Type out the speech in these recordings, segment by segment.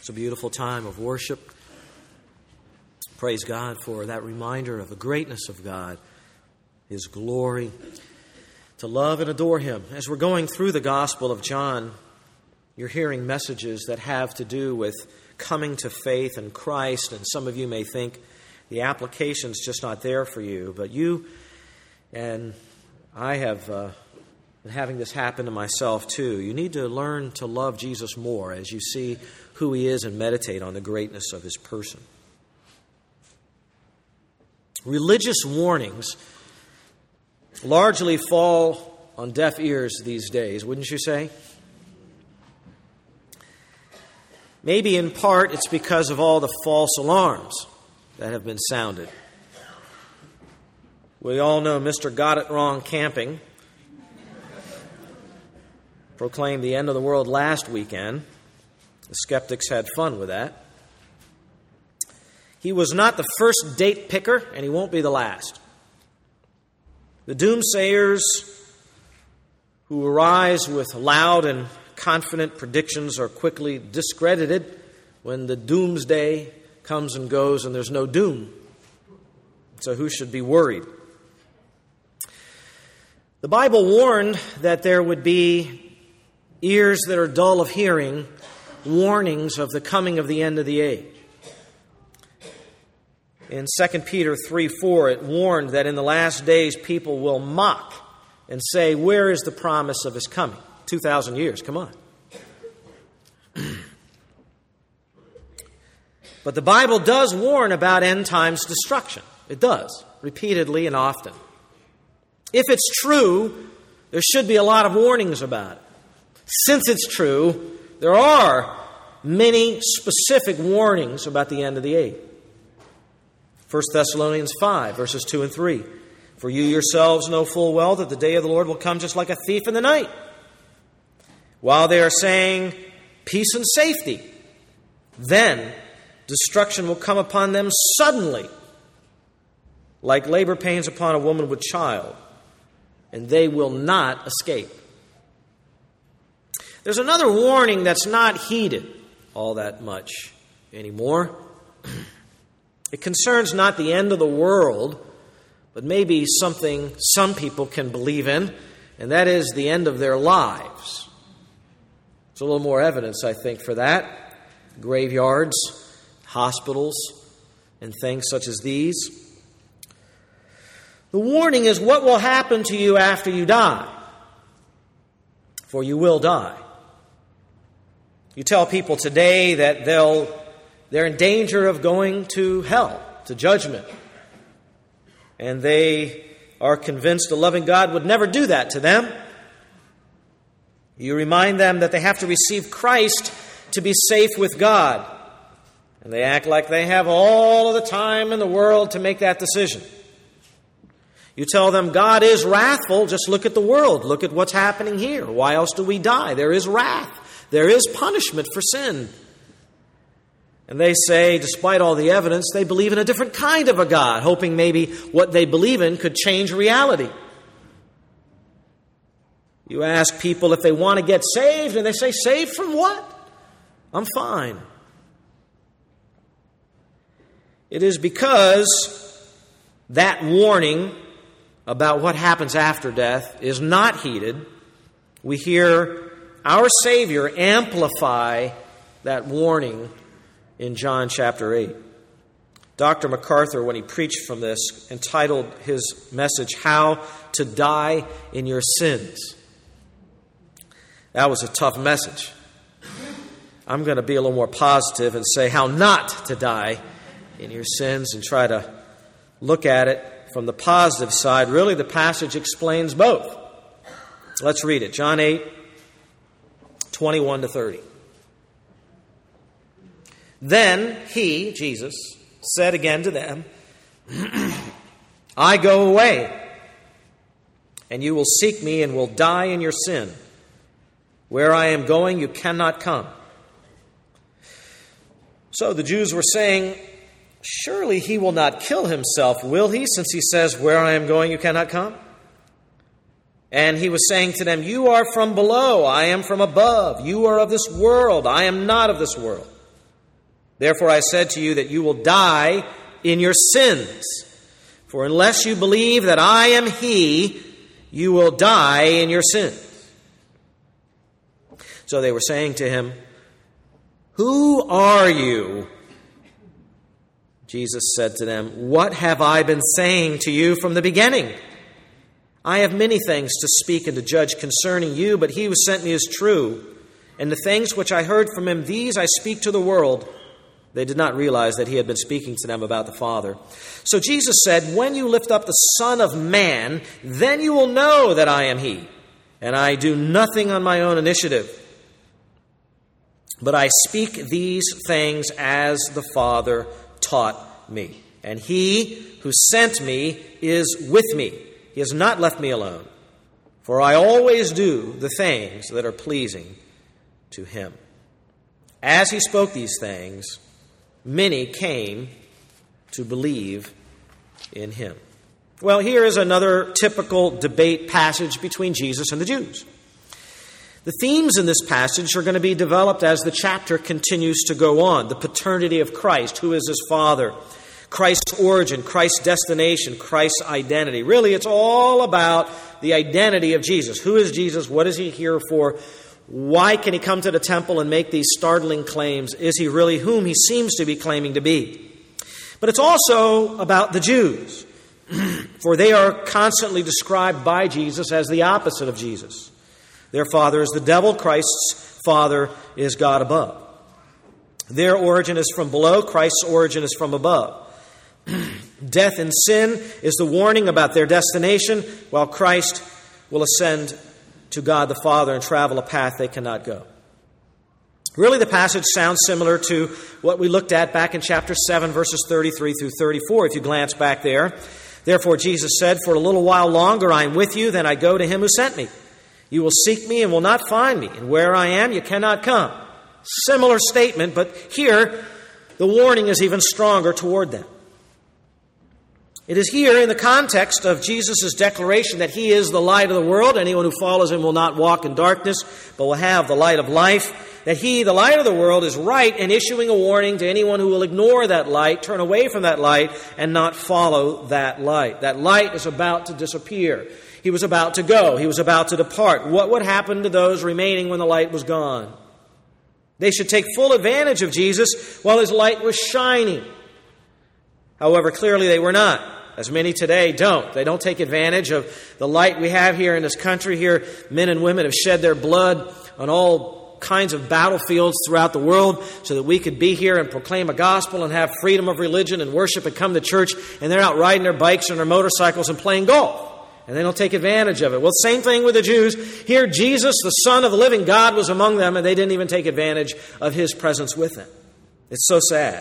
It's a beautiful time of worship. Praise God for that reminder of the greatness of God, His glory, to love and adore Him. As we're going through the Gospel of John, you're hearing messages that have to do with coming to faith in Christ, and some of you may think the application's just not there for you, but you and I have been having this happen to myself too. You need to learn to love Jesus more as you see who He is and meditate on the greatness of His person. Religious warnings largely fall on deaf ears these days, wouldn't you say? Maybe in part it's because of all the false alarms that have been sounded. We all know Mr. Got It Wrong Camping proclaimed the end of the world last weekend. The skeptics had fun with that. He was not the first date picker, and he won't be the last. The doomsayers who arise with loud and confident predictions are quickly discredited when the doomsday comes and goes and there's no doom. So who should be worried? The Bible warned that there would be ears that are dull of hearing, warnings of the coming of the end of the age. In 2 Peter 3:4, it warned that in the last days people will mock and say, "Where is the promise of His coming?" 2,000 years, come on. But the Bible does warn about end times destruction. It does, repeatedly and often. If it's true, there should be a lot of warnings about it. Since it's true, there are many specific warnings about the end of the age. 1 Thessalonians 5, verses 2 and 3. For you yourselves know full well that the day of the Lord will come just like a thief in the night. While they are saying peace and safety, then destruction will come upon them suddenly, like labor pains upon a woman with child, and they will not escape. There's another warning that's not heeded all that much anymore. It concerns not the end of the world, but maybe something some people can believe in, and that is the end of their lives. There's a little more evidence, I think, for that. Graveyards, hospitals, and things such as these. The warning is what will happen to you after you die, for you will die. You tell people today that they're in danger of going to hell, to judgment. And they are convinced a loving God would never do that to them. You remind them that they have to receive Christ to be safe with God. And they act like they have all of the time in the world to make that decision. You tell them God is wrathful. Just look at the world. Look at what's happening here. Why else do we die? There is wrath. There is punishment for sin. And they say, despite all the evidence, they believe in a different kind of a God, hoping maybe what they believe in could change reality. You ask people if they want to get saved, and they say, saved from what? I'm fine. It is because that warning about what happens after death is not heeded. We hear our Savior amplify that warning in John chapter 8. Dr. MacArthur, when he preached from this, entitled his message, How to Die in Your Sins. That was a tough message. I'm going to be a little more positive and say how not to die in your sins and try to look at it from the positive side. Really, the passage explains both. Let's read it. John 8, 21 to 30. Then he, Jesus, said again to them, I go away, and you will seek me and will die in your sin. Where I am going, you cannot come. So the Jews were saying, surely he will not kill himself, will he, since he says, where I am going, you cannot come? And he was saying to them, you are from below, I am from above. You are of this world, I am not of this world. Therefore I said to you that you will die in your sins. For unless you believe that I am He, you will die in your sins. So they were saying to him, Who are you? Jesus said to them, What have I been saying to you from the beginning? I have many things to speak and to judge concerning you, but He who sent me is true. And the things which I heard from Him, these I speak to the world. They did not realize that He had been speaking to them about the Father. So Jesus said, When you lift up the Son of Man, then you will know that I am He, and I do nothing on my own initiative. But I speak these things as the Father taught me. And He who sent me is with me. He has not left me alone. For I always do the things that are pleasing to Him. As He spoke these things, many came to believe in Him. Well, here is another typical debate passage between Jesus and the Jews. The themes in this passage are going to be developed as the chapter continues to go on. The paternity of Christ, who is His Father, Christ's origin, Christ's destination, Christ's identity. Really, it's all about the identity of Jesus. Who is Jesus? What is He here for? Why can He come to the temple and make these startling claims? Is He really whom He seems to be claiming to be? But it's also about the Jews, for they are constantly described by Jesus as the opposite of Jesus. Their father is the devil. Christ's father is God above. Their origin is from below. Christ's origin is from above. Death and sin is the warning about their destination, while Christ will ascend to God the Father and travel a path they cannot go. Really, the passage sounds similar to what we looked at back in chapter 7, verses 33 through 34, if you glance back there. Therefore, Jesus said, For a little while longer I am with you, then I go to Him who sent me. You will seek me and will not find me, and where I am you cannot come. Similar statement, but here the warning is even stronger toward them. It is here in the context of Jesus' declaration that He is the light of the world. Anyone who follows Him will not walk in darkness, but will have the light of life. That He, the light of the world, is right in issuing a warning to anyone who will ignore that light, turn away from that light, and not follow that light. That light is about to disappear. He was about to go. He was about to depart. What would happen to those remaining when the light was gone? They should take full advantage of Jesus while His light was shining. However, clearly they were not, as many today don't. They don't take advantage of the light we have here in this country. Here, men and women have shed their blood on all kinds of battlefields throughout the world so that we could be here and proclaim a gospel and have freedom of religion and worship and come to church, and they're out riding their bikes and their motorcycles and playing golf. And they don't take advantage of it. Well, same thing with the Jews. Here, Jesus, the Son of the living God, was among them, and they didn't even take advantage of His presence with them. It's so sad.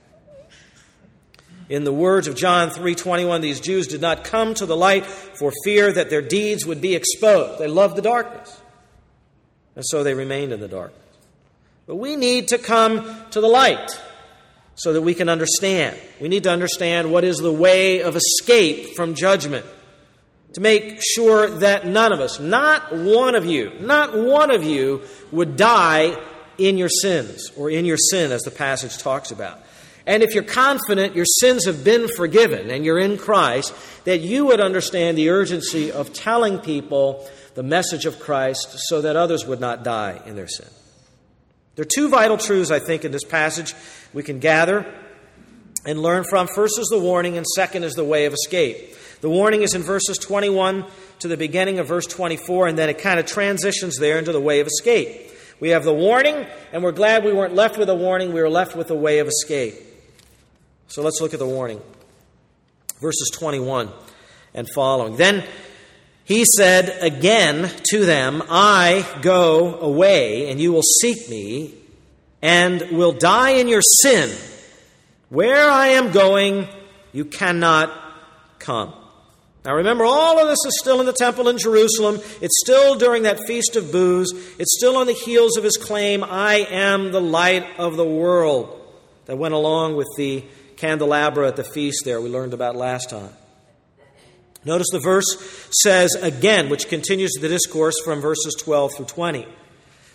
In the words of John 3:21, these Jews did not come to the light for fear that their deeds would be exposed. They loved the darkness, and so they remained in the darkness. But we need to come to the light so that we can understand. We need to understand what is the way of escape from judgment, to make sure that none of us, not one of you would die in your sins, or in your sin, as the passage talks about. And if you're confident your sins have been forgiven and you're in Christ, that you would understand the urgency of telling people the message of Christ so that others would not die in their sin. There are two vital truths, I think, in this passage we can gather and learn from. First is the warning, and second is the way of escape. The warning is in verses 21 to the beginning of verse 24, and then it kind of transitions there into the way of escape. We have the warning, and we're glad we weren't left with a warning. We were left with a way of escape. So let's look at the warning. Verses 21 and following. Then He said again to them, I go away, and you will seek me, and will die in your sin. Where I am going, you cannot come. Now remember, all of this is still in the temple in Jerusalem. It's still during that Feast of Booths. It's still on the heels of His claim, I am the light of the world, that went along with the candelabra at the feast there we learned about last time. Notice the verse says again, which continues the discourse from verses 12 through 20.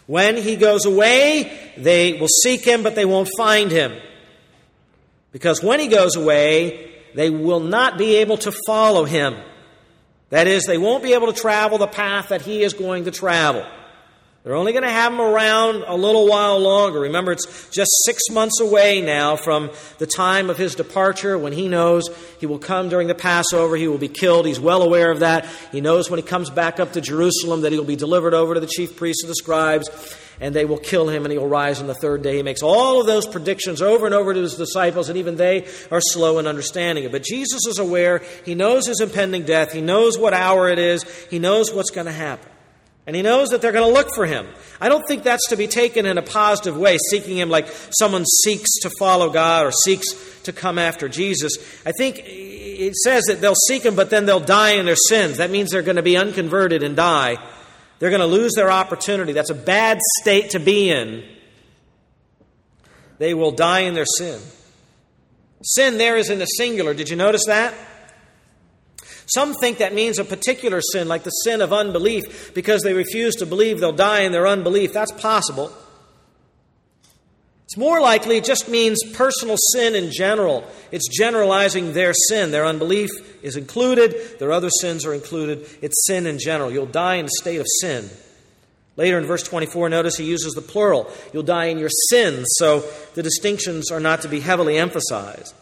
When he goes away, they will seek him, but they won't find him. Because when he goes away, they will not be able to follow him. That is, they won't be able to travel the path that he is going to travel. They're only going to have him around a little while longer. Remember, it's just 6 months away now from the time of his departure, when he knows he will come during the Passover. He will be killed. He's well aware of that. He knows when he comes back up to Jerusalem that he will be delivered over to the chief priests and the scribes, and they will kill him, and he will rise on the third day. He makes all of those predictions over and over to his disciples, and even they are slow in understanding it. But Jesus is aware. He knows his impending death. He knows what hour it is. He knows what's going to happen. And he knows that they're going to look for him. I don't think that's to be taken in a positive way, seeking him like someone seeks to follow God or seeks to come after Jesus. I think it says that they'll seek him, but then they'll die in their sins. That means they're going to be unconverted and die. They're going to lose their opportunity. That's a bad state to be in. They will die in their sin. Sin there is in the singular. Did you notice that? Some think that means a particular sin, like the sin of unbelief, because they refuse to believe they'll die in their unbelief. That's possible. It's more likely it just means personal sin in general. It's generalizing their sin. Their unbelief is included. Their other sins are included. It's sin in general. You'll die in a state of sin. Later in verse 24, notice he uses the plural. You'll die in your sins, so the distinctions are not to be heavily emphasized.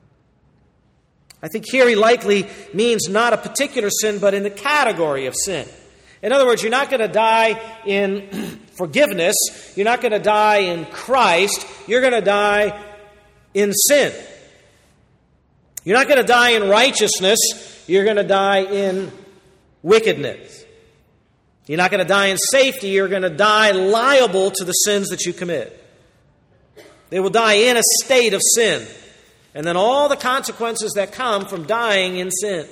I think here he likely means not a particular sin, but in the category of sin. In other words, you're not going to die in forgiveness. You're not going to die in Christ. You're going to die in sin. You're not going to die in righteousness. You're going to die in wickedness. You're not going to die in safety. You're going to die liable to the sins that you commit. They will die in a state of sin. And then all the consequences that come from dying in sin.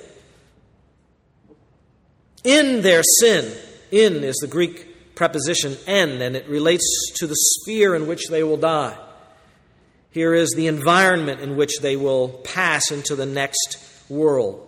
In their sin. In is the Greek preposition en, and it relates to the sphere in which they will die. Here is the environment in which they will pass into the next world.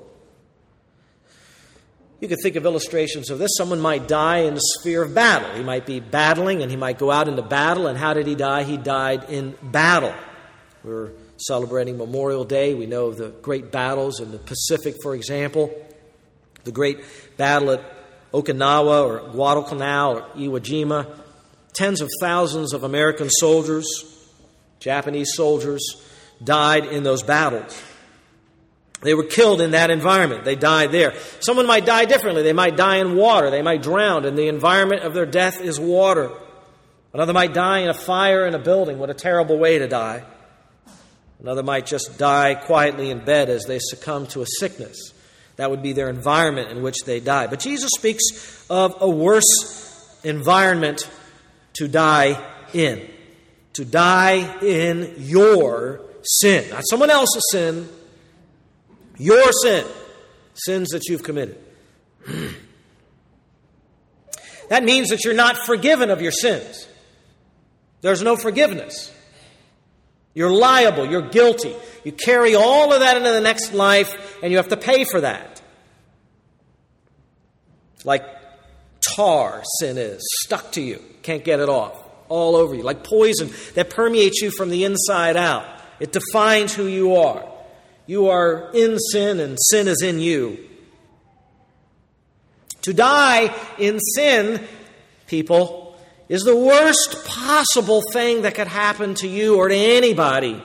You could think of illustrations of this. Someone might die in the sphere of battle. He might be battling, and he might go out into battle. And how did he die? He died in battle. We're celebrating Memorial Day. We know of the great battles in the Pacific, for example. The great battle at Okinawa or Guadalcanal or Iwo Jima. Tens of thousands of American soldiers, Japanese soldiers, died in those battles. They were killed in that environment. They died there. Someone might die differently. They might die in water. They might drown, and the environment of their death is water. Another might die in a fire in a building. What a terrible way to die. Another might just die quietly in bed as they succumb to a sickness. That would be their environment in which they die. But Jesus speaks of a worse environment to die in. To die in your sin. Not someone else's sin. Your sin. Sins that you've committed. That means that you're not forgiven of your sins. There's no forgiveness. You're liable. You're guilty. You carry all of that into the next life, and you have to pay for that. Like tar, sin is. Stuck to you. Can't get it off. All over you. Like poison that permeates you from the inside out. It defines who you are. You are in sin, and sin is in you. To die in sin, people, is the worst possible thing that could happen to you or to anybody.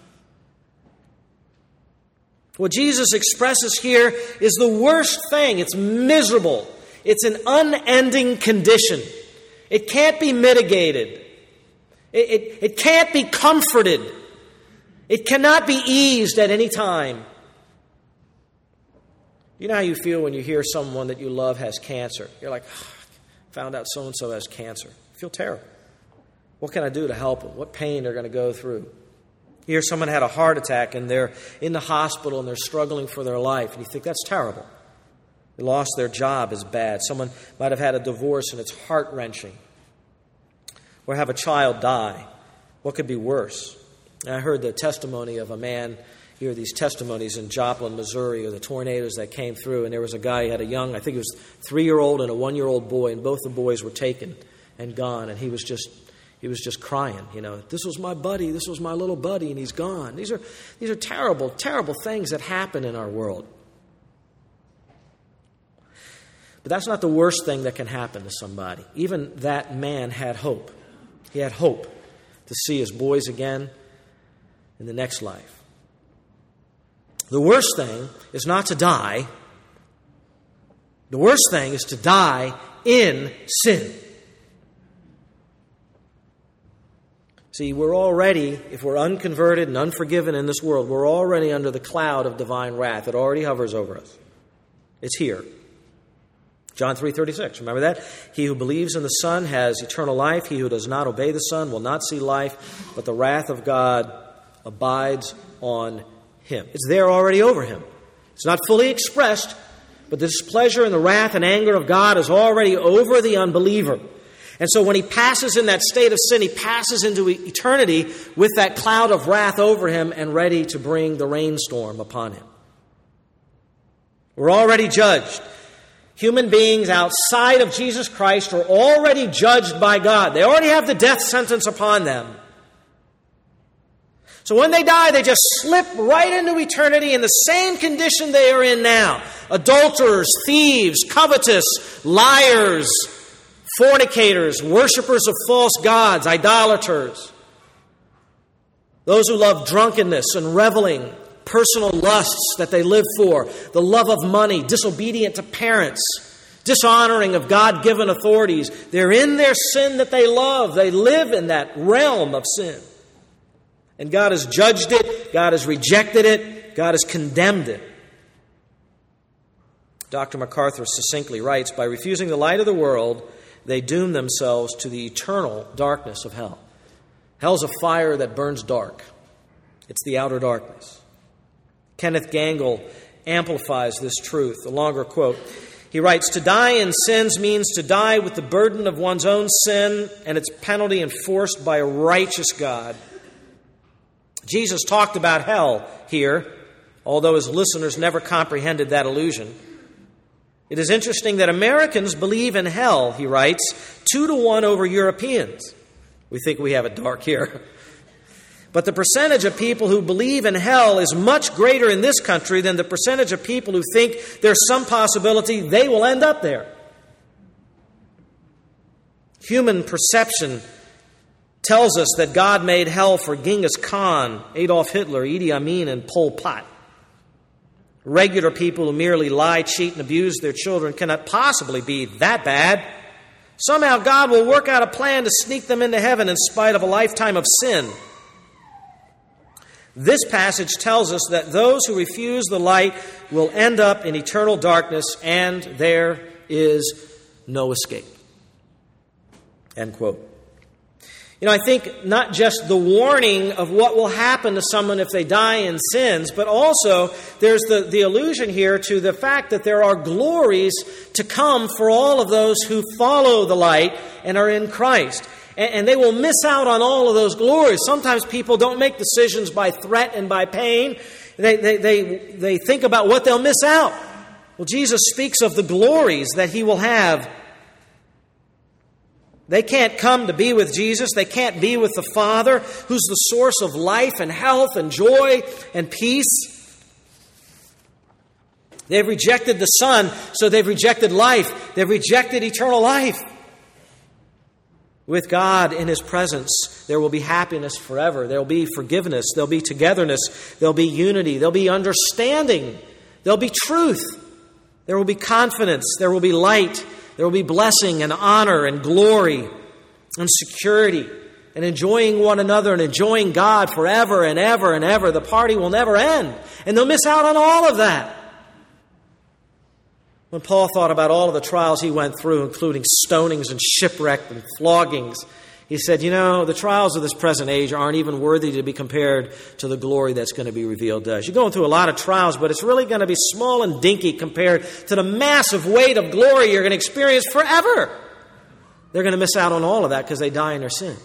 What Jesus expresses here is the worst thing. It's miserable. It's an unending condition. It can't be mitigated. It can't be comforted. It cannot be eased at any time. You know how you feel when you hear someone that you love has cancer? You're like, found out so-and-so has cancer. You feel terrible. What can I do to help them? What pain they're going to go through? You hear someone had a heart attack and they're in the hospital and they're struggling for their life. And you think, that's terrible. They lost their job is bad. Someone might have had a divorce and it's heart-wrenching. Or have a child die. What could be worse? I heard the testimony of a man, you hear these testimonies in Joplin, Missouri, of the tornadoes that came through, and there was a guy who had a young, I think it was 3-year-old and a 1-year-old boy, and both the boys were taken and gone, and he was just crying. This was my buddy, this was my little buddy, and he's gone. These are terrible, terrible things that happen in our world. But that's not the worst thing that can happen to somebody. Even that man had hope. He had hope to see his boys again in the next life. The worst thing is not to die. The worst thing is to die in sin. See, we're already, if we're unconverted and unforgiven in this world, we're already under the cloud of divine wrath. It already hovers over us. It's here. John 3:36, remember that? He who believes in the Son has eternal life. He who does not obey the Son will not see life, but the wrath of God abides on him. It's there already over him. It's not fully expressed, but the displeasure and the wrath and anger of God is already over the unbeliever. And so when he passes in that state of sin, he passes into eternity with that cloud of wrath over him and ready to bring the rainstorm upon him. We're already judged. Human beings outside of Jesus Christ are already judged by God. They already have the death sentence upon them. So when they die, they just slip right into eternity in the same condition they are in now. Adulterers, thieves, covetous, liars, fornicators, worshipers of false gods, idolaters. Those who love drunkenness and reveling, personal lusts that they live for, the love of money, disobedient to parents, dishonoring of God-given authorities. They're in their sin that they love. They live in that realm of sin. And God has judged it. God has rejected it. God has condemned it. Dr. MacArthur succinctly writes, by refusing the light of the world, they doom themselves to the eternal darkness of hell. Hell's a fire that burns dark. It's the outer darkness. Kenneth Gangle amplifies this truth. A longer quote. He writes, to die in sins means to die with the burden of one's own sin and its penalty enforced by a righteous God. Jesus talked about hell here, although his listeners never comprehended that allusion. It is interesting that Americans believe in hell, he writes, 2-1 over Europeans. We think we have it dark here. But the percentage of people who believe in hell is much greater in this country than the percentage of people who think there's some possibility they will end up there. Human perception tells us that God made hell for Genghis Khan, Adolf Hitler, Idi Amin, and Pol Pot. Regular people who merely lie, cheat, and abuse their children cannot possibly be that bad. Somehow God will work out a plan to sneak them into heaven in spite of a lifetime of sin. This passage tells us that those who refuse the light will end up in eternal darkness, and there is no escape. End quote. I think not just the warning of what will happen to someone if they die in sins, but also there's the allusion here to the fact that there are glories to come for all of those who follow the light and are in Christ. And they will miss out on all of those glories. Sometimes people don't make decisions by threat and by pain. They think about what they'll miss out. Well, Jesus speaks of the glories that he will have. They can't come to be with Jesus. They can't be with the Father, who's the source of life and health and joy and peace. They've rejected the Son, so they've rejected life. They've rejected eternal life. With God in his presence, there will be happiness forever. There will be forgiveness. There will be togetherness. There will be unity. There will be understanding. There will be truth. There will be confidence. There will be light. There will be blessing and honor and glory and security and enjoying one another and enjoying God forever and ever and ever. The party will never end. And they'll miss out on all of that. When Paul thought about all of the trials he went through, including stonings and shipwreck and floggings, he said, the trials of this present age aren't even worthy to be compared to the glory that's going to be revealed to us. You're going through a lot of trials, but it's really going to be small and dinky compared to the massive weight of glory you're going to experience forever. They're going to miss out on all of that because they die in their sins.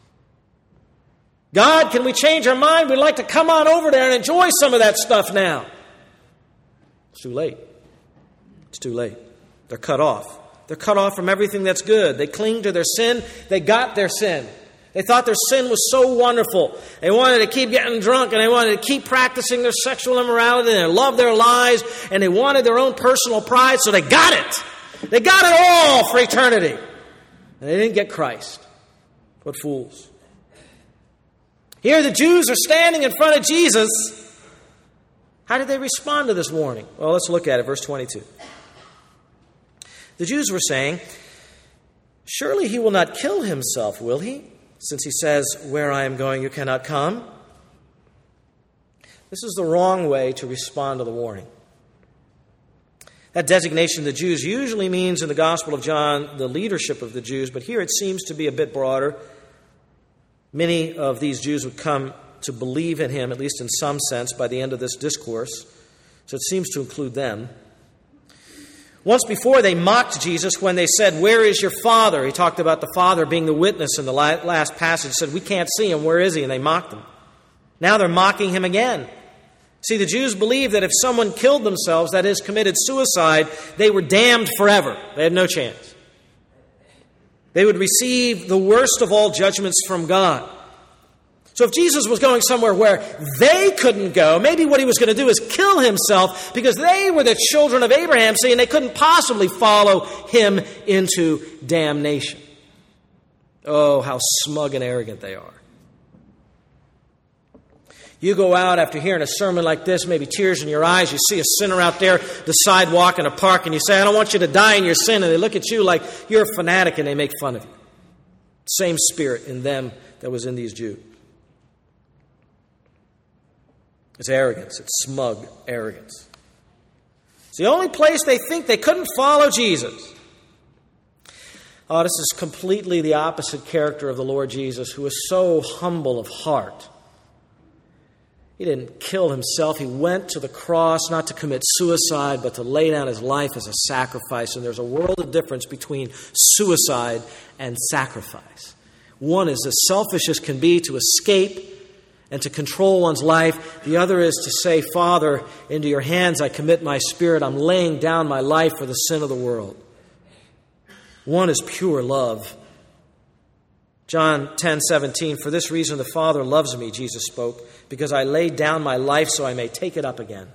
God, can we change our mind? We'd like to come on over there and enjoy some of that stuff now. It's too late. It's too late. They're cut off. They're cut off from everything that's good. They cling to their sin. They got their sin. They thought their sin was so wonderful. They wanted to keep getting drunk, and they wanted to keep practicing their sexual immorality, and they loved their lies, and they wanted their own personal pride, so they got it. They got it all for eternity. And they didn't get Christ. What fools. Here the Jews are standing in front of Jesus. How did they respond to this warning? Well, let's look at it, verse 22. The Jews were saying, "Surely he will not kill himself, will he? Since he says, 'Where I am going, you cannot come.'" This is the wrong way to respond to the warning. That designation of the Jews usually means in the Gospel of John the leadership of the Jews, but here it seems to be a bit broader. Many of these Jews would come to believe in him, at least in some sense, by the end of this discourse, so it seems to include them. Once before, they mocked Jesus when they said, "Where is your Father?" He talked about the Father being the witness in the last passage. He said, "We can't see him. Where is he?" And they mocked him. Now they're mocking him again. See, the Jews believed that if someone killed themselves, that is, committed suicide, they were damned forever. They had no chance. They would receive the worst of all judgments from God. So if Jesus was going somewhere where they couldn't go, maybe what he was going to do is kill himself because they were the children of Abraham, see, and they couldn't possibly follow him into damnation. Oh, how smug and arrogant they are. You go out after hearing a sermon like this, maybe tears in your eyes, you see a sinner out there, the sidewalk in a park, and you say, "I don't want you to die in your sin," and they look at you like you're a fanatic and they make fun of you. Same spirit in them that was in these Jews. It's arrogance. It's smug arrogance. It's the only place they think they couldn't follow Jesus. Oh, this is completely the opposite character of the Lord Jesus, who is so humble of heart. He didn't kill himself. He went to the cross not to commit suicide, but to lay down his life as a sacrifice. And there's a world of difference between suicide and sacrifice. One is as selfish as can be to escape and to control one's life. The other is to say, "Father, into your hands I commit my spirit. I'm laying down my life for the sin of the world." One is pure love. John 10:17, "For this reason the Father loves me," Jesus spoke, "because I laid down my life so I may take it up again."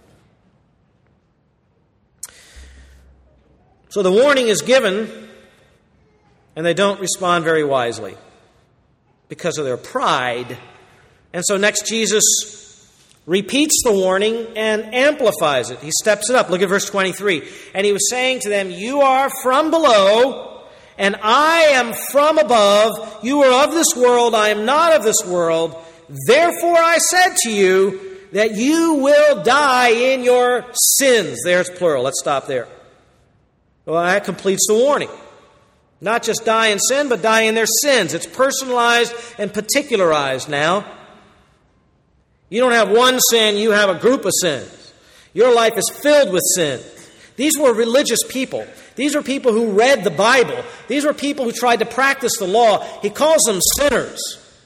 So the warning is given, and they don't respond very wisely because of their pride. And so next Jesus repeats the warning and amplifies it. He steps it up. Look at verse 23. "And he was saying to them, 'You are from below, and I am from above. You are of this world, I am not of this world. Therefore I said to you that you will die in your sins.'" There's plural. Let's stop there. Well, that completes the warning. Not just die in sin, but die in their sins. It's personalized and particularized now. You don't have one sin, you have a group of sins. Your life is filled with sins. These were religious people. These were people who read the Bible. These were people who tried to practice the law. He calls them sinners.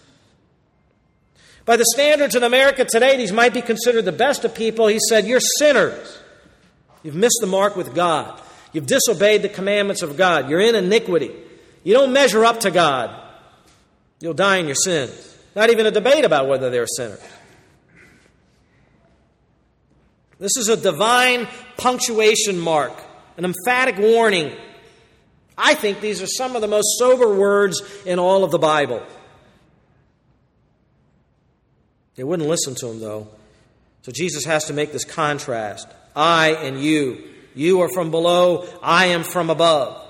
By the standards in America today, these might be considered the best of people. He said, "You're sinners. You've missed the mark with God. You've disobeyed the commandments of God. You're in iniquity. You don't measure up to God. You'll die in your sins." Not even a debate about whether they're sinners. This is a divine punctuation mark, an emphatic warning. I think these are some of the most sober words in all of the Bible. They wouldn't listen to him, though. So Jesus has to make this contrast. I and you. You are from below. I am from above.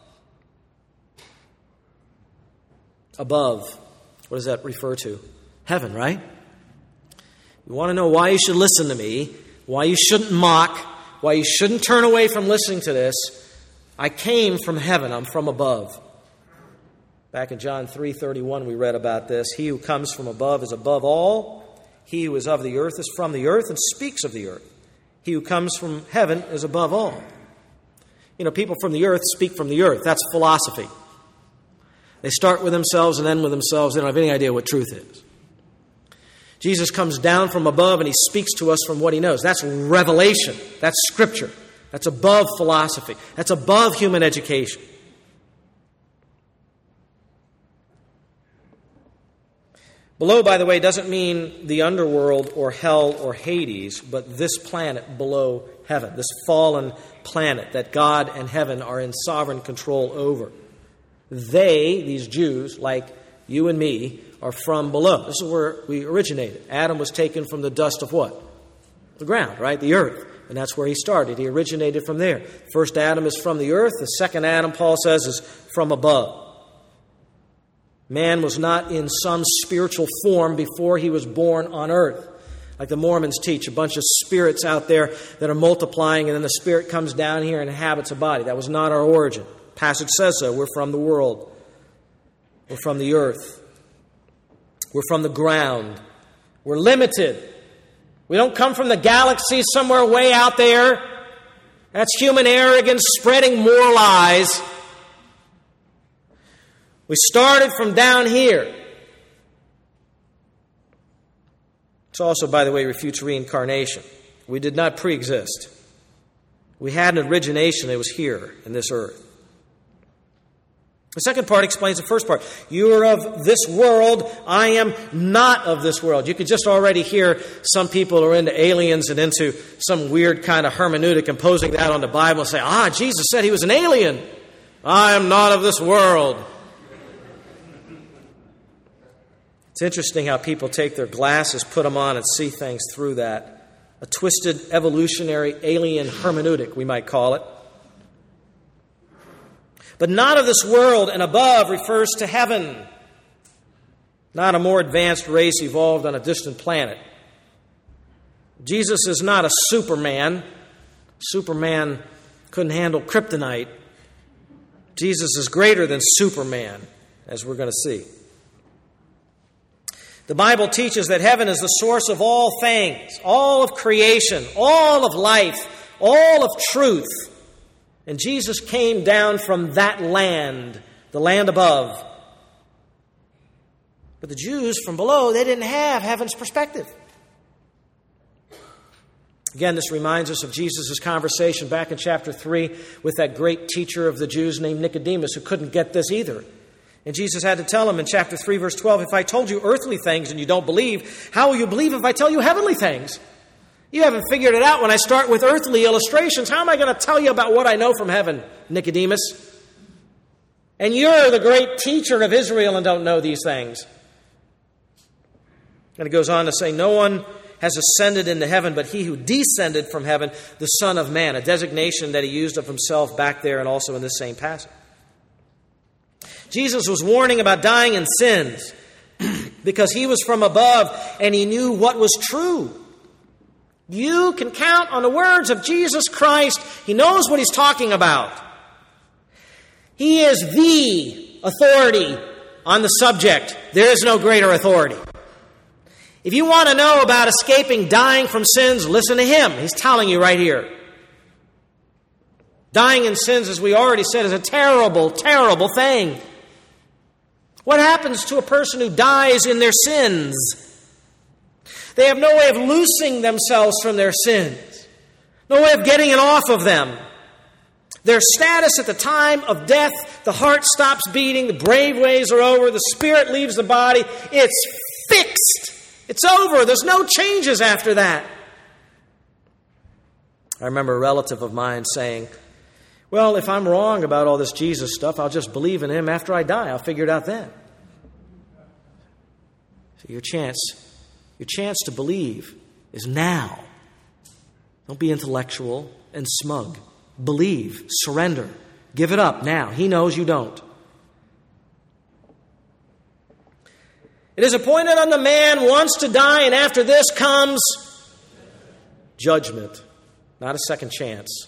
Above. What does that refer to? Heaven, right? You want to know why you should listen to me, why you shouldn't mock, why you shouldn't turn away from listening to this. I came from heaven. I'm from above. Back in John 3:31, we read about this. He who comes from above is above all. He who is of the earth is from the earth and speaks of the earth. He who comes from heaven is above all. You know, people from the earth speak from the earth. That's philosophy. They start with themselves and end with themselves. They don't have any idea what truth is. Jesus comes down from above and he speaks to us from what he knows. That's revelation. That's scripture. That's above philosophy. That's above human education. Below, by the way, doesn't mean the underworld or hell or Hades, but this planet below heaven, this fallen planet that God and heaven are in sovereign control over. They, these Jews, like you and me, are from below. This is where we originated. Adam was taken from the dust of what? The ground, right? The earth. And that's where he started. He originated from there. First Adam is from the earth. The second Adam, Paul says, is from above. Man was not in some spiritual form before he was born on earth. Like the Mormons teach, a bunch of spirits out there that are multiplying, and then the spirit comes down here and inhabits a body. That was not our origin. The passage says so. We're from the world. We're from the earth. We're from the ground. We're limited. We don't come from the galaxy somewhere way out there. That's human arrogance spreading more lies. We started from down here. This also, by the way, refutes reincarnation. We did not pre-exist. We had an origination that was here in this earth. The second part explains the first part. You are of this world. I am not of this world. You could just already hear some people who are into aliens and into some weird kind of hermeneutic imposing that on the Bible and say, Jesus said he was an alien. I am not of this world. It's interesting how people take their glasses, put them on, and see things through that. A twisted evolutionary alien hermeneutic, we might call it. But not of this world and above refers to heaven. Not a more advanced race evolved on a distant planet. Jesus is not a Superman. Superman couldn't handle kryptonite. Jesus is greater than Superman, as we're going to see. The Bible teaches that heaven is the source of all things, all of creation, all of life, all of truth. And Jesus came down from that land, the land above. But the Jews from below, they didn't have heaven's perspective. Again, this reminds us of Jesus' conversation back in chapter 3 with that great teacher of the Jews named Nicodemus, who couldn't get this either. And Jesus had to tell him in chapter 3, verse 12, if I told you earthly things and you don't believe, how will you believe if I tell you heavenly things? You haven't figured it out when I start with earthly illustrations. How am I going to tell you about what I know from heaven, Nicodemus? And you're the great teacher of Israel and don't know these things. And it goes on to say, no one has ascended into heaven, but he who descended from heaven, the Son of Man, a designation that he used of himself back there and also in this same passage. Jesus was warning about dying in sins because he was from above and he knew what was true. You can count on the words of Jesus Christ. He knows what he's talking about. He is the authority on the subject. There is no greater authority. If you want to know about escaping dying from sins, listen to him. He's telling you right here. Dying in sins, as we already said, is a terrible, terrible thing. What happens to a person who dies in their sins? They have no way of loosing themselves from their sins. No way of getting it off of them. Their status at the time of death, the heart stops beating, the brave ways are over, the spirit leaves the body. It's fixed. It's over. There's no changes after that. I remember a relative of mine saying, well, if I'm wrong about all this Jesus stuff, I'll just believe in him after I die. I'll figure it out then. So your chance to believe is now. Don't be intellectual and smug. Believe, surrender, give it up now. He knows you don't. It is appointed unto man once to die, and after this comes judgment. Not a second chance.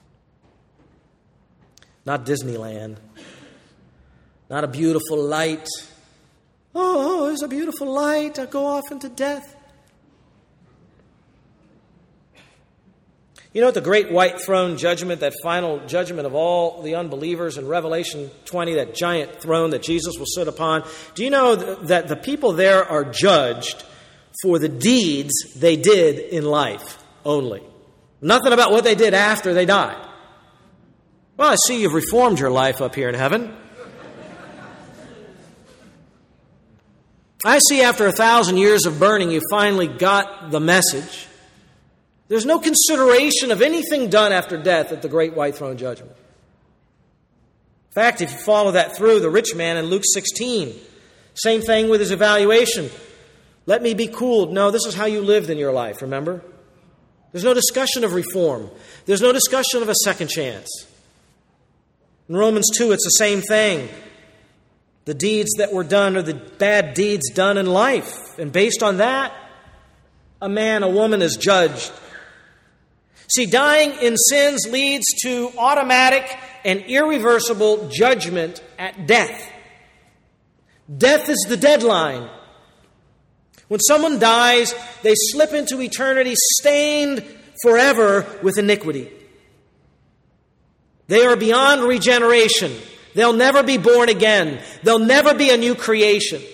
Not Disneyland. Not a beautiful light. Oh, there's a beautiful light. I'll go off into death. You know, at the great white throne judgment, that final judgment of all the unbelievers in Revelation 20, that giant throne that Jesus will sit upon, do you know that the people there are judged for the deeds they did in life only? Nothing about what they did after they died. Well, I see you've reformed your life up here in heaven. I see after 1,000 years of burning, you finally got the message. There's no consideration of anything done after death at the great white throne judgment. In fact, if you follow that through, the rich man in Luke 16, same thing with his evaluation. Let me be cooled. No, this is how you lived in your life, remember? There's no discussion of reform. There's no discussion of a second chance. In Romans 2, it's the same thing. The deeds that were done are the bad deeds done in life. And based on that, a man, a woman is judged. See, dying in sins leads to automatic and irreversible judgment at death. Death is the deadline. When someone dies, they slip into eternity stained forever with iniquity. They are beyond regeneration. They'll never be born again. They'll never be a new creation.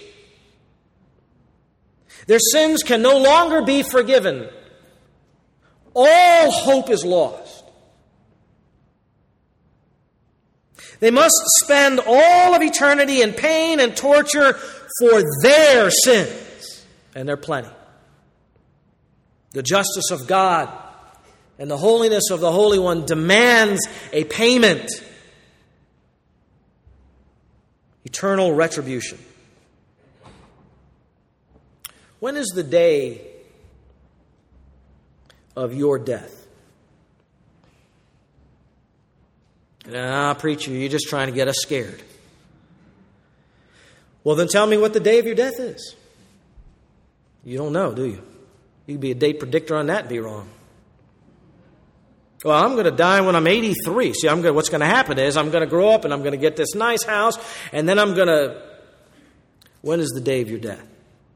Their sins can no longer be forgiven. All hope is lost. They must spend all of eternity in pain and torture for their sins. And they're plenty. The justice of God and the holiness of the Holy One demands a payment. Eternal retribution. When is the day of your death? Preacher, you're just trying to get us scared. Well, then tell me what the day of your death is. You don't know, do you? You could be a date predictor on that and be wrong. Well, I'm going to die when I'm 83. See, what's going to happen is I'm going to grow up and I'm going to get this nice house, and then when is the day of your death?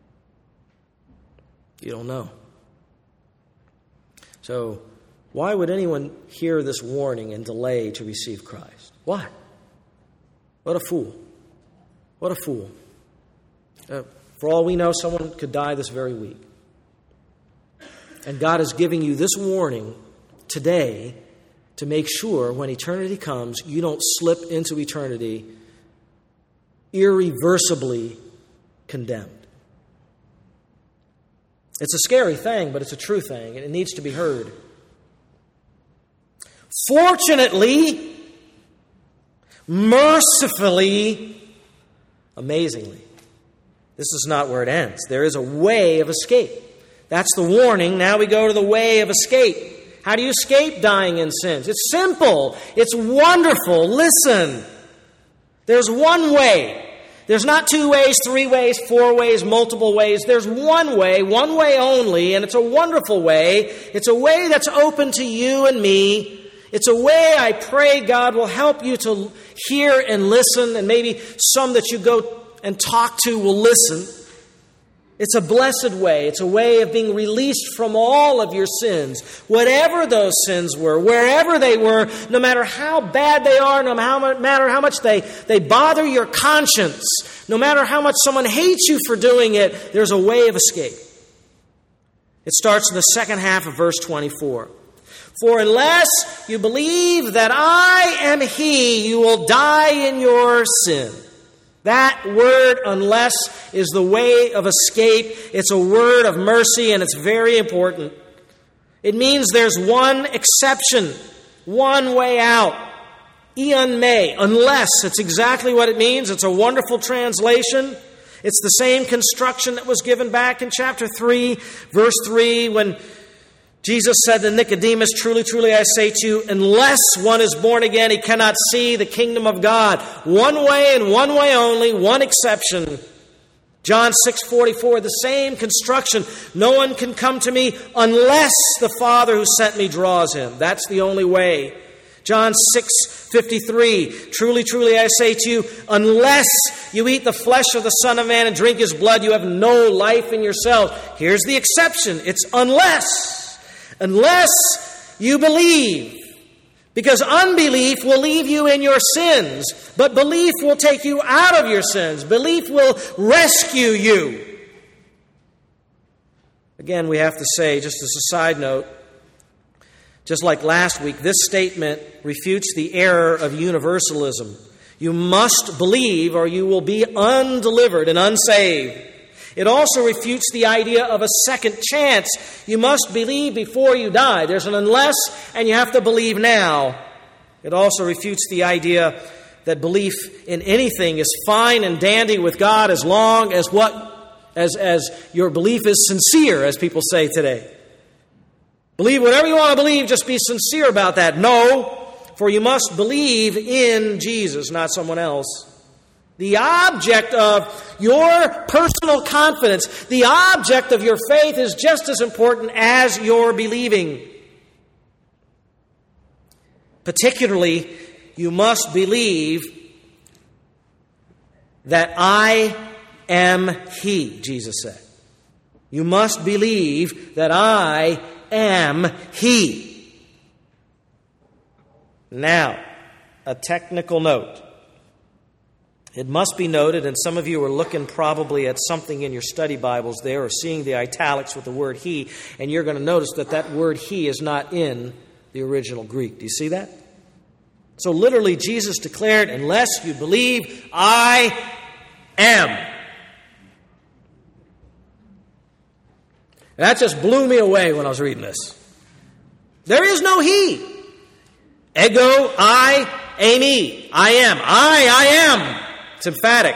You don't know. So, why would anyone hear this warning and delay to receive Christ? Why? What a fool. What a fool. For all we know, someone could die this very week. And God is giving you this warning today to make sure when eternity comes, you don't slip into eternity irreversibly condemned. It's a scary thing, but it's a true thing, and it needs to be heard. Fortunately, mercifully, amazingly, this is not where it ends. There is a way of escape. That's the warning. Now we go to the way of escape. How do you escape dying in sins? It's simple. It's wonderful. Listen. There's one way. There's not 2 ways, 3 ways, 4 ways, multiple ways. There's one way only, and it's a wonderful way. It's a way that's open to you and me. It's a way I pray God will help you to hear and listen, and maybe some that you go and talk to will listen. It's a blessed way. It's a way of being released from all of your sins. Whatever those sins were, wherever they were, no matter how bad they are, no matter how much they bother your conscience, no matter how much someone hates you for doing it, there's a way of escape. It starts in the second half of verse 24. For unless you believe that I am He, you will die in your sin. That word, unless, is the way of escape. It's a word of mercy, and it's very important. It means there's one exception, one way out. Ian may, unless. It's exactly what it means. It's a wonderful translation. It's the same construction that was given back in chapter 3, verse 3, when Jesus said to Nicodemus, truly, truly, I say to you, unless one is born again, he cannot see the kingdom of God. One way and one way only, one exception. John 6:44, the same construction. No one can come to me unless the Father who sent me draws him. That's the only way. John 6:53, truly, truly, I say to you, unless you eat the flesh of the Son of Man and drink his blood, you have no life in yourself. Here's the exception. It's unless. Unless you believe. Because unbelief will leave you in your sins, but belief will take you out of your sins. Belief will rescue you. Again, we have to say, just as a side note, just like last week, this statement refutes the error of universalism. You must believe or you will be undelivered and unsaved. It also refutes the idea of a second chance. You must believe before you die. There's an unless, and you have to believe now. It also refutes the idea that belief in anything is fine and dandy with God as long as as your belief is sincere, as people say today. Believe whatever you want to believe, just be sincere about that. No, for you must believe in Jesus, not someone else. The object of your personal confidence, the object of your faith is just as important as your believing. Particularly, you must believe that I am He, Jesus said. You must believe that I am He. Now, a technical note. It must be noted, and some of you are looking probably at something in your study Bibles there or seeing the italics with the word He, and you're going to notice that that word He is not in the original Greek. Do you see that? So literally, Jesus declared, unless you believe, I am. And that just blew me away when I was reading this. There is no He. Ego, I, eimi. I am. I am. It's emphatic.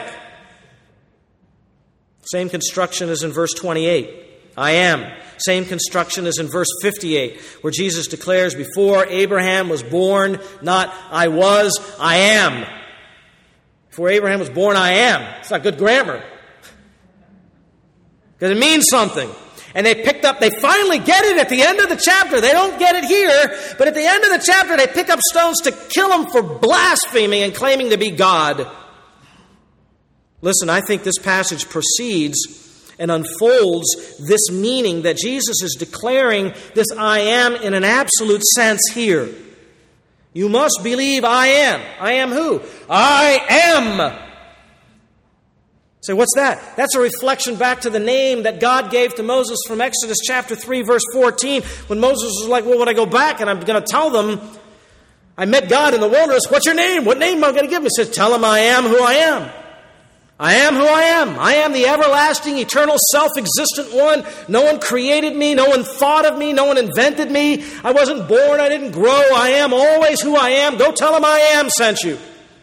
Same construction as in verse 28. I am. Same construction as in verse 58, where Jesus declares, before Abraham was born, not I was, I am. Before Abraham was born, I am. It's not good grammar. Because it means something. And they finally get it at the end of the chapter. They don't get it here, but at the end of the chapter, they pick up stones to kill him for blaspheming and claiming to be God. Listen, I think this passage proceeds and unfolds this meaning that Jesus is declaring this I am in an absolute sense here. You must believe I am. I am who? I am. Say, what's that? That's a reflection back to the name that God gave to Moses from Exodus chapter 3, verse 14, when Moses was like, well, when I go back and I'm going to tell them, I met God in the wilderness, what's your name? What name am I going to give him? He says, tell him I am who I am. I am who I am. I am the everlasting, eternal, self-existent one. No one created me. No one thought of me. No one invented me. I wasn't born. I didn't grow. I am always who I am. Go tell him I am sent you.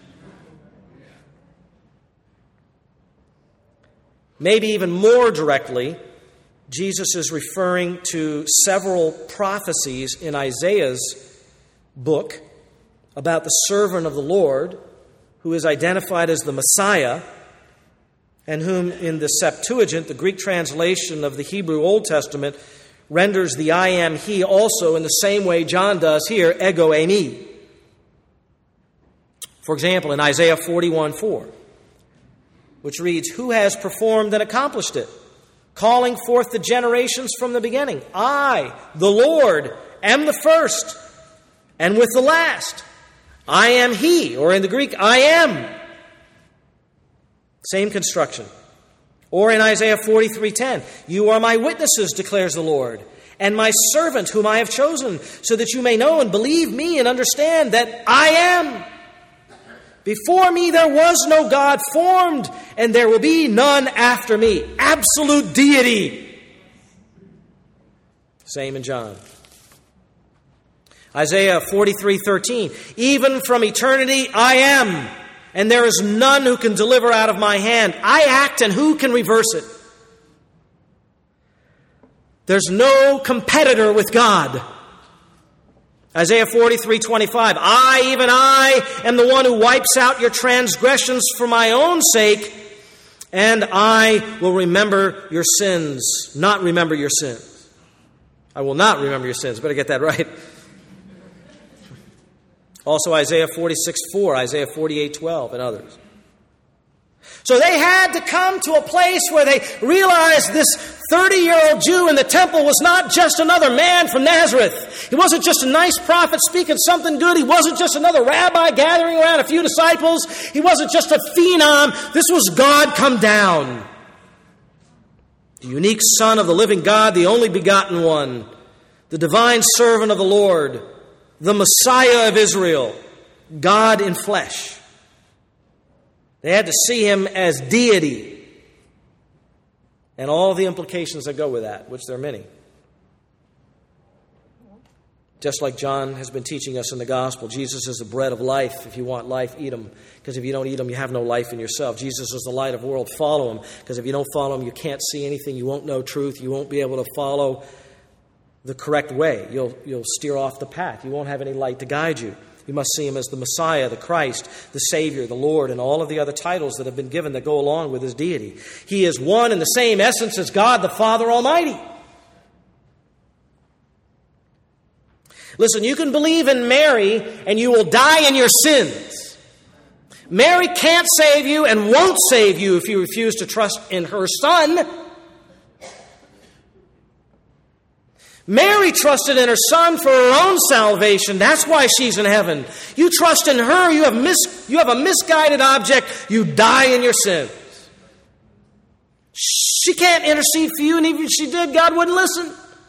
Maybe even more directly, Jesus is referring to several prophecies in Isaiah's book about the servant of the Lord, who is identified as the Messiah, and whom in the Septuagint, the Greek translation of the Hebrew Old Testament, renders the I am He also in the same way John does here, ego eimi. For example, in Isaiah 41:4, which reads, who has performed and accomplished it, calling forth the generations from the beginning? I, the Lord, am the first, and with the last. I am He, or in the Greek, I am. Same construction. Or in Isaiah 43:10, you are my witnesses, declares the Lord, and my servant whom I have chosen, so that you may know and believe me and understand that I am. Before me there was no God formed, and there will be none after me. Absolute deity. Same in John. Isaiah 43:13, even from eternity I am, and there is none who can deliver out of my hand. I act, and who can reverse it? There's no competitor with God. Isaiah 43:25, I, even I, am the one who wipes out your transgressions for my own sake, and I will remember your sins. Not remember your sins. I will not remember your sins. Better get that right. Also Isaiah 46:4, Isaiah 48:12, and others. So they had to come to a place where they realized this 30-year-old Jew in the temple was not just another man from Nazareth. He wasn't just a nice prophet speaking something good. He wasn't just another rabbi gathering around a few disciples. He wasn't just a phenom. This was God come down. The unique Son of the living God, the only begotten one, the divine servant of the Lord, the Messiah of Israel, God in flesh. They had to see him as deity. and all the implications that go with that, which there are many. Just like John has been teaching us in the gospel, Jesus is the bread of life. If you want life, eat him. Because if you don't eat him, you have no life in yourself. Jesus is the light of the world. Follow him. Because if you don't follow him, you can't see anything. You won't know truth. You won't be able to follow the correct way. You'll steer off the path. You won't have any light to guide you. You must see him as the Messiah, the Christ, the Savior, the Lord, and all of the other titles that have been given that go along with his deity. He is one and the same essence as God, the Father Almighty. Listen, you can believe in Mary and you will die in your sins. Mary can't save you and won't save you if you refuse to trust in her Son. Mary trusted in her Son for her own salvation. That's why she's in heaven. You trust in her, you have a misguided object, you die in your sins. She can't intercede for you, and even if she did, God wouldn't listen.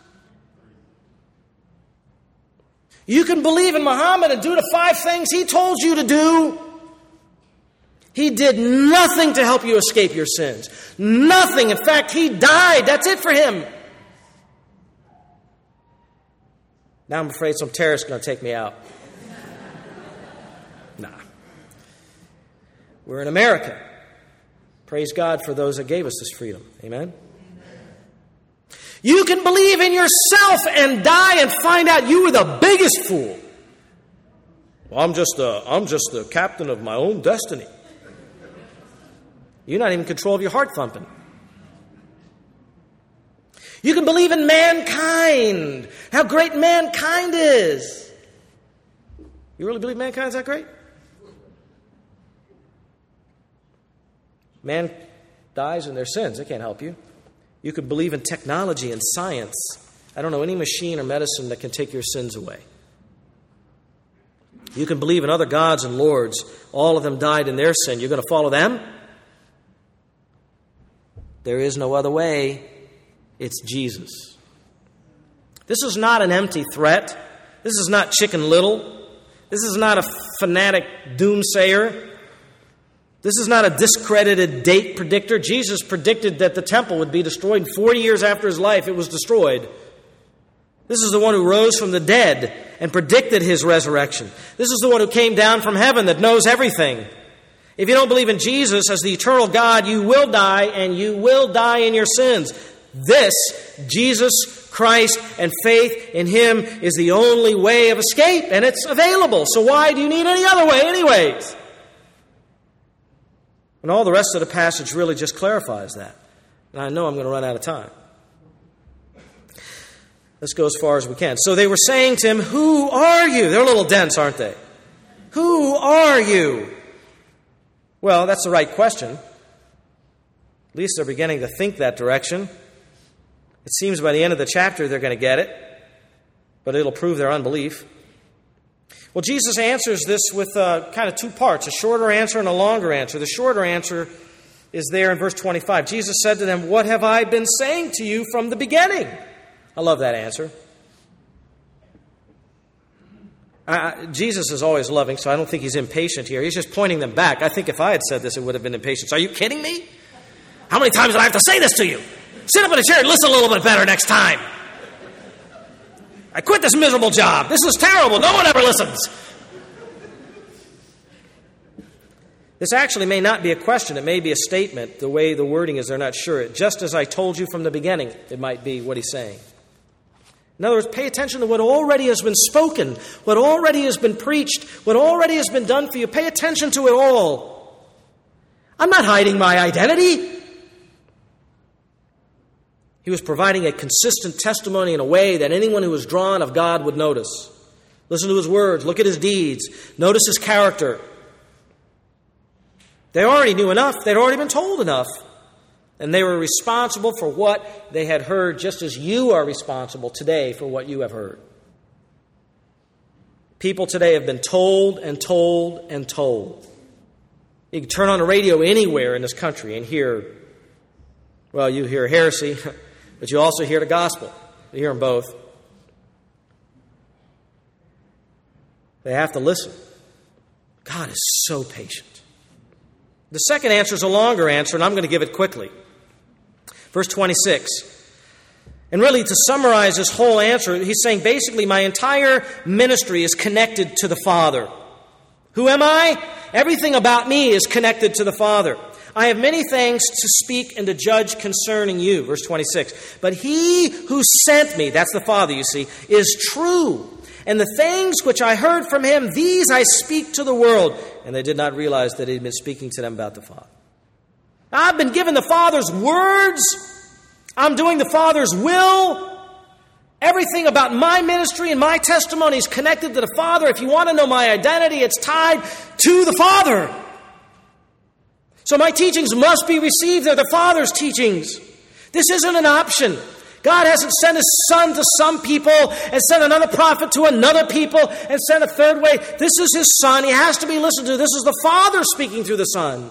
You can believe in Muhammad and do the 5 things he told you to do. He did nothing to help you escape your sins. Nothing. In fact, he died. That's it for him. Now I'm afraid some terrorist is going to take me out. Nah. We're in America. Praise God for those that gave us this freedom. Amen? You can believe in yourself and die and find out you were the biggest fool. Well, I'm just the captain of my own destiny. You're not even in control of your heart thumping. You can believe in mankind, how great mankind is. You really believe mankind's that great? Man dies in their sins. They can't help you. You could believe in technology and science. I don't know any machine or medicine that can take your sins away. You can believe in other gods and lords. All of them died in their sin. You're going to follow them? There is no other way. It's Jesus. This is not an empty threat. This is not Chicken Little. This is not a fanatic doomsayer. This is not a discredited date predictor. Jesus predicted that the temple would be destroyed, and 40 years after his life it was destroyed. This is the one who rose from the dead and predicted his resurrection. This is the one who came down from heaven that knows everything. If you don't believe in Jesus as the eternal God, you will die, and you will die in your sins. This, Jesus Christ and faith in him, is the only way of escape, and it's available. So why do you need any other way anyways? And all the rest of the passage really just clarifies that. And I know I'm going to run out of time. Let's go as far as we can. So they were saying to him, "Who are you?" They're a little dense, aren't they? Who are you? Well, that's the right question. At least they're beginning to think that direction. It seems by the end of the chapter they're going to get it, but it'll prove their unbelief. Well, Jesus answers this with kind of 2 parts, a shorter answer and a longer answer. The shorter answer is there in verse 25. Jesus said to them, "What have I been saying to you from the beginning?" I love that answer. Jesus is always loving, so I don't think he's impatient here. He's just pointing them back. I think if I had said this, it would have been impatience. Are you kidding me? How many times did I have to say this to you? Sit up in a chair and listen a little bit better next time. I quit this miserable job. This is terrible. No one ever listens. This actually may not be a question. It may be a statement. The way the wording is, they're not sure. Just as I told you from the beginning, it might be what he's saying. In other words, pay attention to what already has been spoken, what already has been preached, what already has been done for you. Pay attention to it all. I'm not hiding my identity. He was providing a consistent testimony in a way that anyone who was drawn of God would notice. Listen to his words. Look at his deeds. Notice his character. They already knew enough. They'd already been told enough. And they were responsible for what they had heard, just as you are responsible today for what you have heard. People today have been told and told and told. You can turn on the radio anywhere in this country and hear, well, you hear heresy, but you also hear the gospel. You hear them both. They have to listen. God is so patient. The second answer is a longer answer, and I'm going to give it quickly. Verse 26. And really, to summarize this whole answer, he's saying basically my entire ministry is connected to the Father. Who am I? Everything about me is connected to the Father. I have many things to speak and to judge concerning you. Verse 26. But he who sent me, that's the Father, you see, is true. And the things which I heard from him, these I speak to the world. And they did not realize that he had been speaking to them about the Father. I've been given the Father's words. I'm doing the Father's will. Everything about my ministry and my testimony is connected to the Father. If you want to know my identity, it's tied to the Father. So my teachings must be received. They're the Father's teachings. This isn't an option. God hasn't sent His Son to some people and sent another prophet to another people and sent a third way. This is His Son. He has to be listened to. This is the Father speaking through the Son.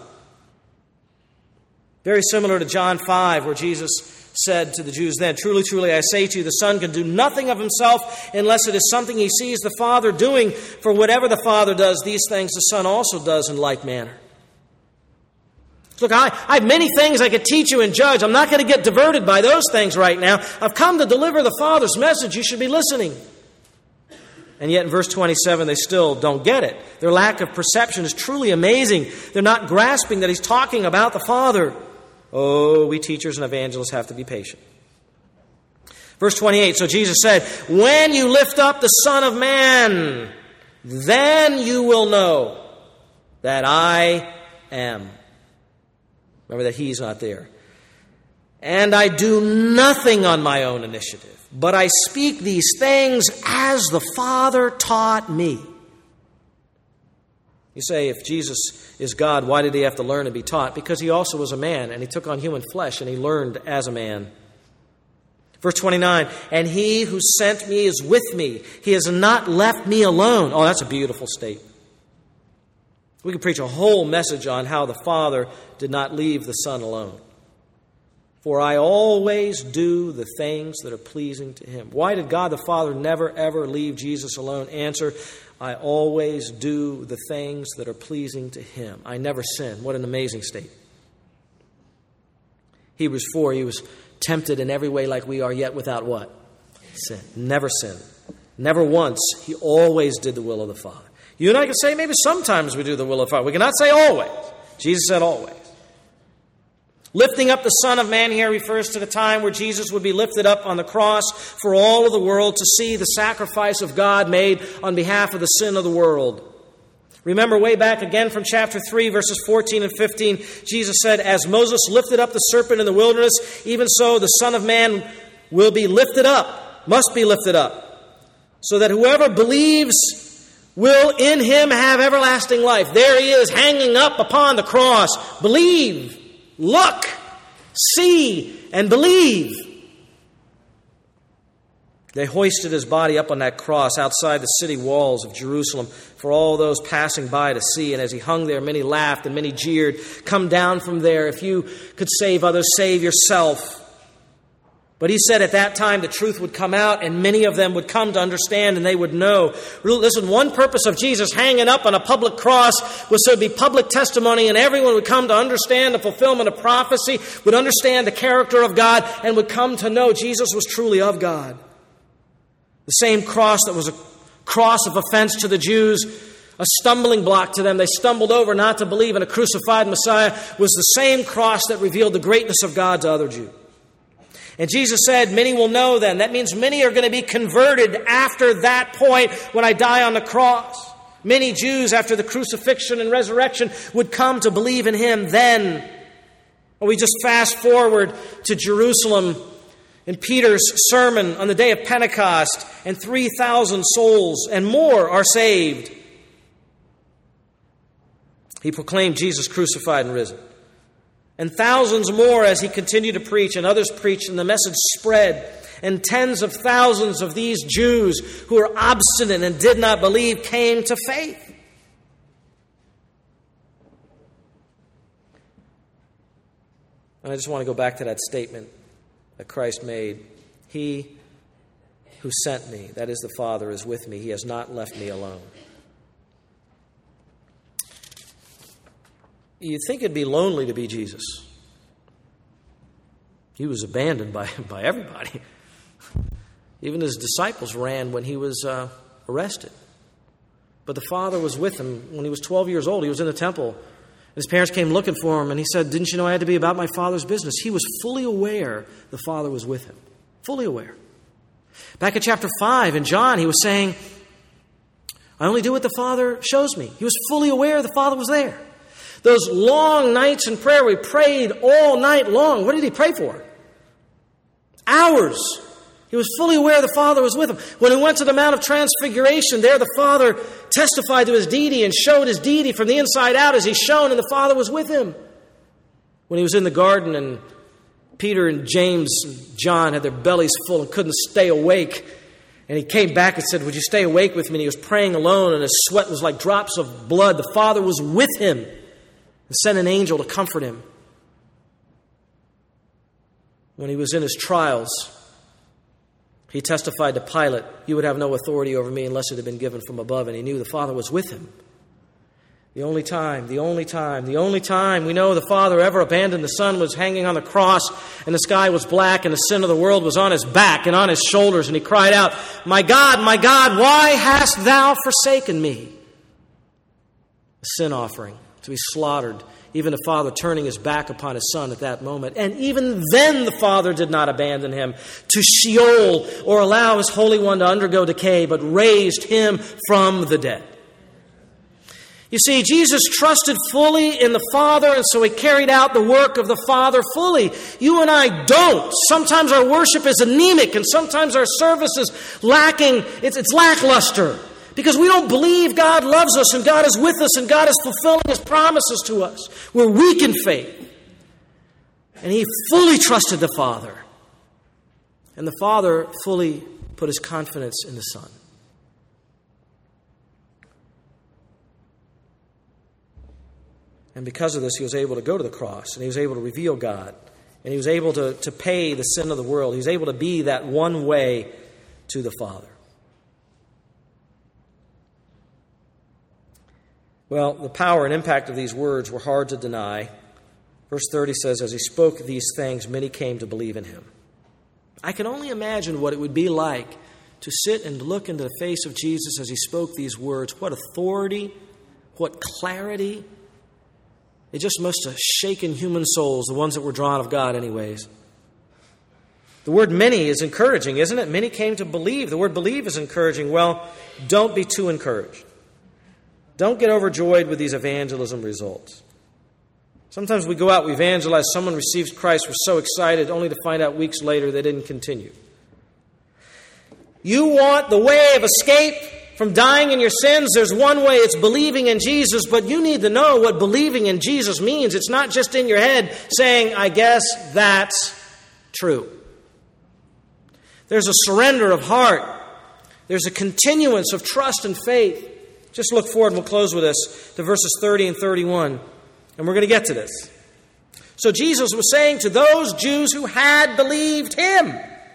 Very similar to John 5, where Jesus said to the Jews then, Truly, truly, I say to you, the Son can do nothing of Himself unless it is something He sees the Father doing. For whatever the Father does, these things the Son also does in like manner. Look, I have many things I could teach you and judge. I'm not going to get diverted by those things right now. I've come to deliver the Father's message. You should be listening. And yet in verse 27, they still don't get it. Their lack of perception is truly amazing. They're not grasping that He's talking about the Father. Oh, we teachers and evangelists have to be patient. Verse 28, so Jesus said, When you lift up the Son of Man, then you will know that I am. Remember that He's not there. And I do nothing on my own initiative, but I speak these things as the Father taught me. You say, if Jesus is God, why did He have to learn and be taught? Because He also was a man, and He took on human flesh, and He learned as a man. Verse 29, and He who sent me is with me. He has not left me alone. Oh, that's a beautiful statement. We could preach a whole message on how the Father did not leave the Son alone. For I always do the things that are pleasing to Him. Why did God the Father never, ever leave Jesus alone? Answer, I always do the things that are pleasing to Him. I never sin. What an amazing statement. Hebrews 4, He was tempted in every way like we are, yet without what? Sin. Never sinned. Never once. He always did the will of the Father. You and I can say maybe sometimes we do the will of the Father. We cannot say always. Jesus said always. Lifting up the Son of Man here refers to the time where Jesus would be lifted up on the cross for all of the world to see the sacrifice of God made on behalf of the sin of the world. Remember way back again from chapter 3, verses 14 and 15, Jesus said, As Moses lifted up the serpent in the wilderness, even so the Son of Man will be lifted up, must be lifted up, so that whoever believes will in Him have everlasting life. There He is, hanging up upon the cross. Believe, look, see, and believe. They hoisted His body up on that cross outside the city walls of Jerusalem for all those passing by to see. And as He hung there, many laughed and many jeered. Come down from there. If you could save others, save yourself. But He said at that time the truth would come out and many of them would come to understand and they would know. Listen, one purpose of Jesus hanging up on a public cross was so it would be public testimony and everyone would come to understand the fulfillment of prophecy, would understand the character of God, and would come to know Jesus was truly of God. The same cross that was a cross of offense to the Jews, a stumbling block to them. They stumbled over not to believe in a crucified Messiah, was the same cross that revealed the greatness of God to other Jews. And Jesus said, many will know then. That means many are going to be converted after that point when I die on the cross. Many Jews after the crucifixion and resurrection would come to believe in Him then. Or we just fast forward to Jerusalem in Peter's sermon on the day of Pentecost, and 3,000 souls and more are saved. He proclaimed Jesus crucified and risen. And thousands more as He continued to preach, and others preached, and the message spread. And tens of thousands of these Jews who were obstinate and did not believe came to faith. And I just want to go back to that statement that Christ made. He who sent me, that is the Father, is with me. He has not left me alone. You'd think it'd be lonely to be Jesus. He was abandoned by everybody. Even his disciples ran when he was arrested. But the Father was with him when he was 12 years old. He was in the temple. His parents came looking for him, and he said, "Didn't you know I had to be about my Father's business?" He was fully aware the Father was with him. Fully aware. Back in chapter 5 in John, he was saying, "I only do what the Father shows me." He was fully aware the Father was there. Those long nights in prayer, we prayed all night long. What did he pray for? Hours. He was fully aware the Father was with him. When he went to the Mount of Transfiguration, there the Father testified to his deity and showed his deity from the inside out as he's shown, and the Father was with him. When he was in the garden and Peter and James and John had their bellies full and couldn't stay awake, and he came back and said, "Would you stay awake with me?" And he was praying alone, and his sweat was like drops of blood. The Father was with him and sent an angel to comfort him. When he was in his trials, he testified to Pilate, "You would have no authority over me unless it had been given from above." And he knew the Father was with him. The only time we know the Father ever abandoned the Son was hanging on the cross, and the sky was black, and the sin of the world was on his back and on his shoulders. And he cried out, my God, why hast thou forsaken me?" A sin offering to be slaughtered. Even the Father turning his back upon his Son at that moment. And even then the Father did not abandon him to Sheol or allow his Holy One to undergo decay, but raised him from the dead. You see, Jesus trusted fully in the Father, and so he carried out the work of the Father fully. You and I don't. Sometimes our worship is anemic, and sometimes our service is lacking. It's lackluster. Because we don't believe God loves us and God is with us and God is fulfilling His promises to us. We're weak in faith. And he fully trusted the Father. And the Father fully put his confidence in the Son. And because of this, he was able to go to the cross and he was able to reveal God. And he was able to pay the sin of the world. He was able to be that one way to the Father. Well, the power and impact of these words were hard to deny. Verse 30 says, as he spoke these things, many came to believe in him. I can only imagine what it would be like to sit and look into the face of Jesus as he spoke these words. What authority, what clarity. It just must have shaken human souls, the ones that were drawn of God anyways. The word many is encouraging, isn't it? Many came to believe. The word believe is encouraging. Well, don't be too encouraged. Don't get overjoyed with these evangelism results. Sometimes we go out, we evangelize, someone receives Christ, we're so excited, only to find out weeks later they didn't continue. You want the way of escape from dying in your sins? There's one way, it's believing in Jesus, but you need to know what believing in Jesus means. It's not just in your head saying, I guess that's true. There's a surrender of heart. There's a continuance of trust and faith. Just look forward, and we'll close with this, to verses 30 and 31. And we're going to get to this. So Jesus was saying to those Jews who had believed him,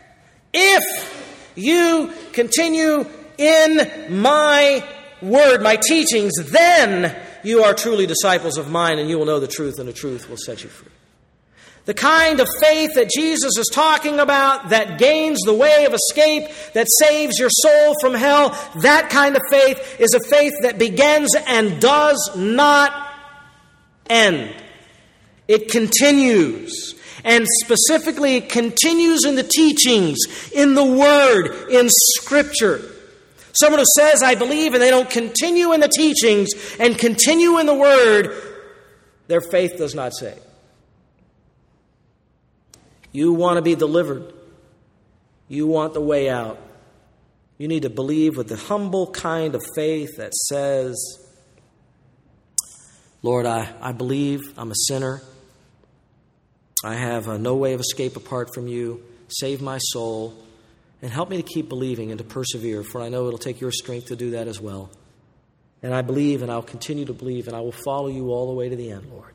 if you continue in my word, my teachings, then you are truly disciples of mine, and you will know the truth, and the truth will set you free. The kind of faith that Jesus is talking about that gains the way of escape, that saves your soul from hell, that kind of faith is a faith that begins and does not end. It continues. And specifically, it continues in the teachings, in the Word, in Scripture. Someone who says, I believe, and they don't continue in the teachings and continue in the Word, their faith does not save. You want to be delivered. You want the way out. You need to believe with the humble kind of faith that says, Lord, I believe I'm a sinner. I have no way of escape apart from you. Save my soul and help me to keep believing and to persevere, for I know it'll take your strength to do that as well. And I believe, and I'll continue to believe, and I will follow you all the way to the end, Lord.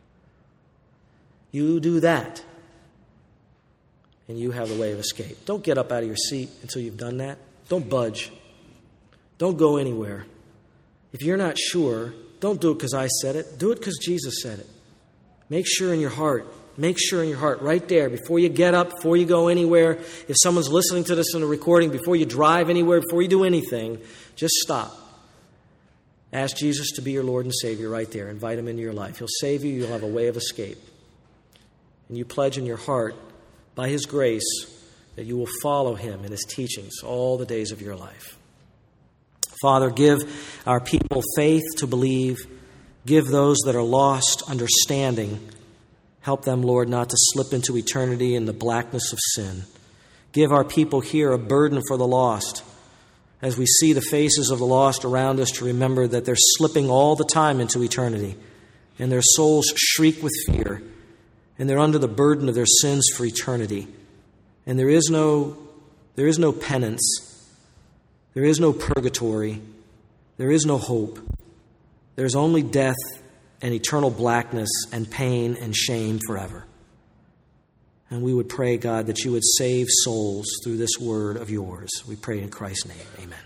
You do that, and you have the way of escape. Don't get up out of your seat until you've done that. Don't budge. Don't go anywhere. If you're not sure, don't do it because I said it. Do it because Jesus said it. Make sure in your heart Make sure in your heart, right there, before you get up, before you go anywhere, if someone's listening to this in a recording, before you drive anywhere, before you do anything, just stop. Ask Jesus to be your Lord and Savior right there. Invite Him into your life. He'll save you. You'll have a way of escape. And you pledge in your heart, by His grace, that you will follow Him in His teachings all the days of your life. Father, give our people faith to believe. Give those that are lost understanding. Help them, Lord, not to slip into eternity in the blackness of sin. Give our people here a burden for the lost. As we see the faces of the lost around us, to remember that they're slipping all the time into eternity, and their souls shriek with fear, and they're under the burden of their sins for eternity. And there is no penance. There is no purgatory. There is no hope. There's only death and eternal blackness and pain and shame forever. And we would pray, God, that you would save souls through this word of yours. We pray in Christ's name. Amen.